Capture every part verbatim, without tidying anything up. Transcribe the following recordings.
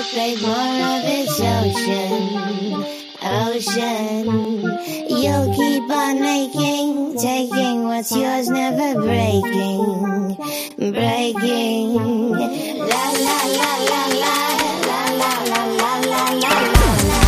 crave more of its ocean, ocean. You'll keep on making, taking what's yours, never breaking, breaking. La la la la la, la la la la la la la.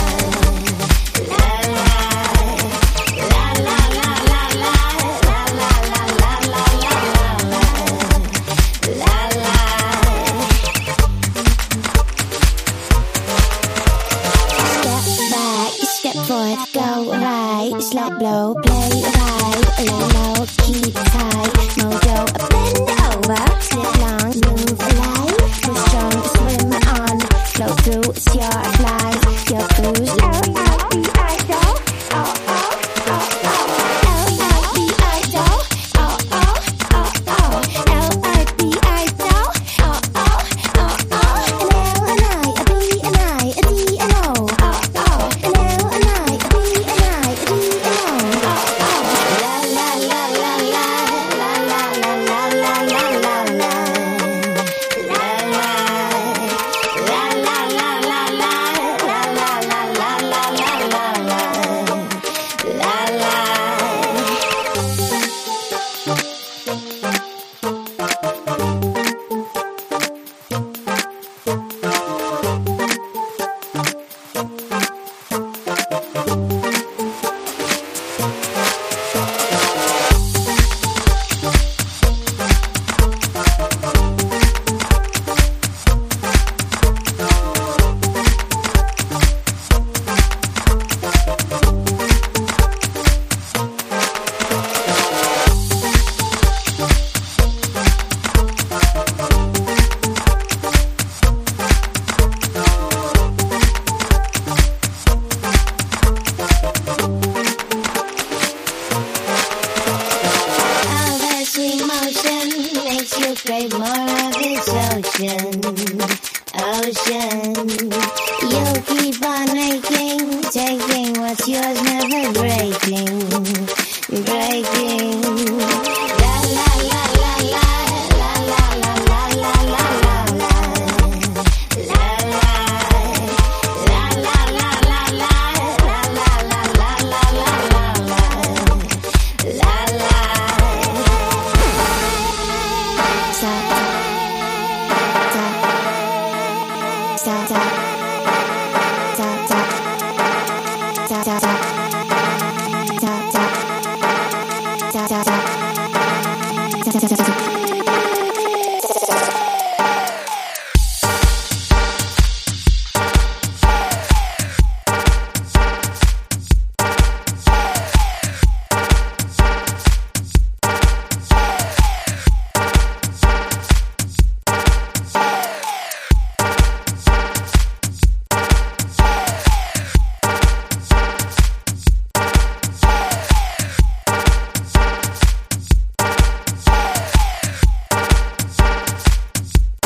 Go right, slow blow, play right, low low, keep tight, mojo, bend over, slip long, move light, too strong, swim on, flow through, it's your flight, your cruise, low, low, be idle, oh oh, oh oh, low, low, be idle, oh oh, oh oh, low, be idle, oh oh, oh oh, an L, an I, a B, an I, a D, an O, oh oh, an L, an I, a B, an I, a D, an O, oh oh, la la la la la, la la la la la la la la, la la, la la la la la la, la la la la la la la, la la. Makes you crave more of its ocean, ocean. You'll keep on making, taking what's yours, never breaking, breaking. La la la la la, la la la la la la la la, la la la la la la la, la la la la la la la, la la.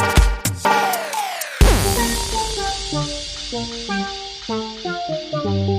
Thank you.